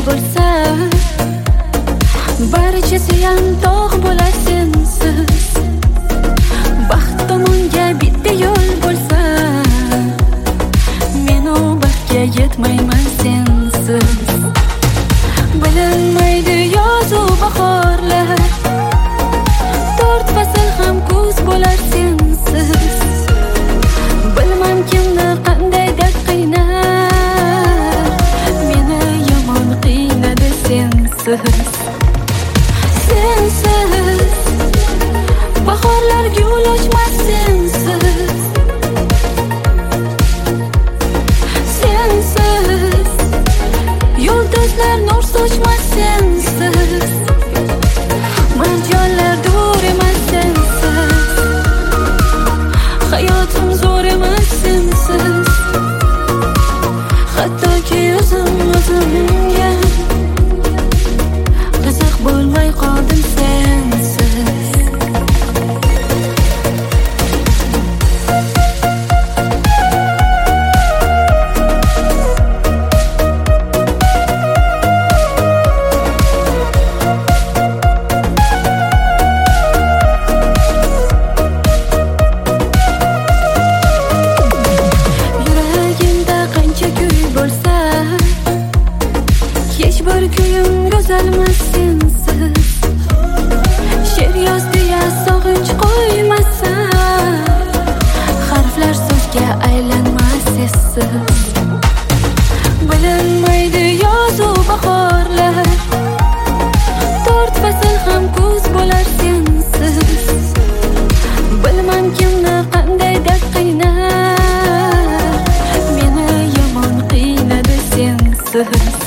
bo'lsa, barchasi ham tog' bo'lar sensiz. Baxt tomonga bitta yo'l bo'lsa, men u baxtga yetmayman sensiz. Bilinmaydi yozu bahorlar, to'rt fasl ham kuz bo'lar sensiz. Bilmam kimni qanday deb qiynar, meni yomon qiynadi sensiz. Sensiz bahorlar gul ochmas sensiz. Sensiz yulduzlar nur sochmas sensiz. Marjonlar dur emas sensiz. Hayotim zo'r emas sensiz. Hattoki o'zimga qiziq bo'lmay qoldim sensiz. Hech bir kuyim go'zalmas sensiz. She'r yoz deya sog'inch qo'ymasa, harflar so'zga aylanmas essiz. Bilinmaydi yozu bahorlar, to'rt fasl ham kuz bo'lar sensiz. Bilmam kimni qanday deb qiynar, meni yomon qiynadi sensiz.